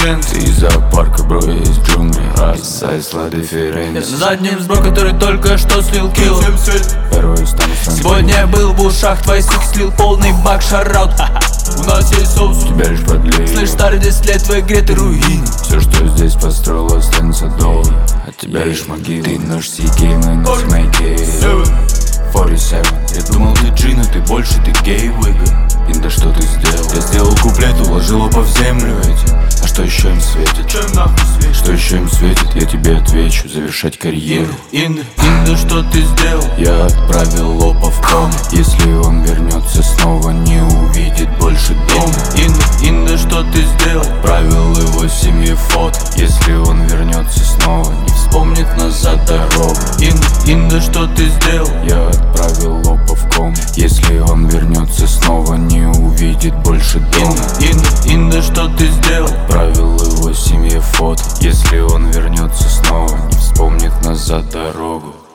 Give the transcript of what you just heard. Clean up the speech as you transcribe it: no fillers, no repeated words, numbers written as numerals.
дифференции. Ты из зоопарка, бро, я из джунглей. Сайз ла Я дифференции. на заднем сбро, который только что слил килл. Первый стану Сегодня был в ушах, твой сук слил полный бак, шараут. У нас есть соус, тебя лишь подлей. слышь, старый 10 лет, в игре ты руин. Все, что я здесь построил, останется долго. От тебя лишь могила. Ты наш сикей, мы наш мейки. 47. Я думал ты джин, а ты больше, ты гей, выга. Инда, что ты сделал? Я сделал куплет, уложил оба в землю эти. А что еще им светит? Чем нахуй светит? Что еще им светит? Я тебе отвечу, завершать карьеру. Инда, что ты сделал? Я отправил лопа в ком. Если он вернется снова, не увидит больше дома. Инда, что ты сделал? Отправил его семье фото. Если он вернется снова, не вспомнит назад дорогу. Инда, что ты сделал? Я отправил лопа в ком. Если он вернется снова, не увидит больше дома. Инда, что ты сделал? Отправил его семье фото. Если он вернется снова, не вспомнит назад дорогу.